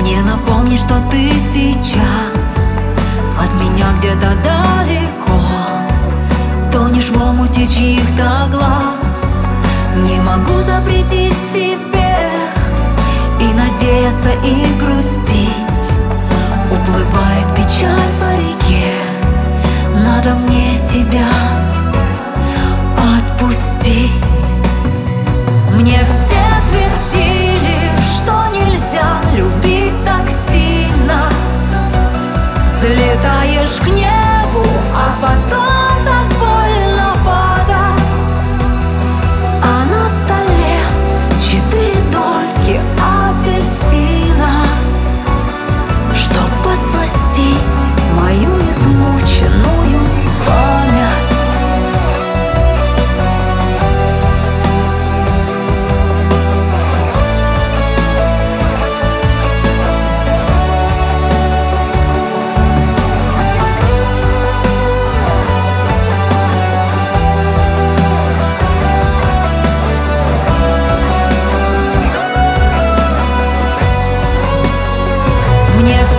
Мне напомни, что ты сейчас от меня где-то далеко, тонешь в омуте чьих-то глаз. Не могу запретить себе и надеяться, и грустить. Уплывает печаль по реке, надо мне тебя отпустить. Мне все твердили, что нельзя любить так сильно. Взлетаешь к небу, а потом так больно падать. А на столе 4 дольки апельсина, чтоб подсластить мою измученную память. Мне